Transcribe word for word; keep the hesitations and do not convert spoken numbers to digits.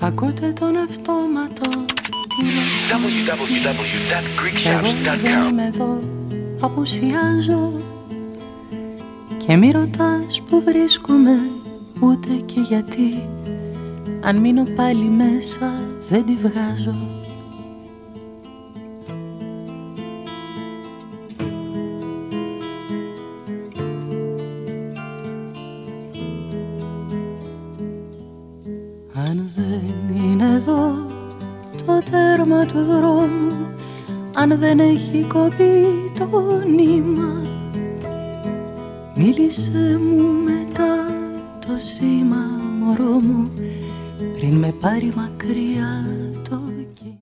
ακούτε τον αυτόματο double-u double-u double-u dot greek shouts dot com. Εγώ δεν είμαι εδώ, απουσιάζω και μη ρωτάς που βρίσκομαι ούτε και γιατί. Αν μείνω πάλι μέσα δεν τη βγάζω. Αν δεν είναι εδώ το τέρμα του δρόμου, αν δεν έχει κοπεί το νήμα, μίλησε μου μετά το σήμα, μωρό μου, πριν με πάρει μακριά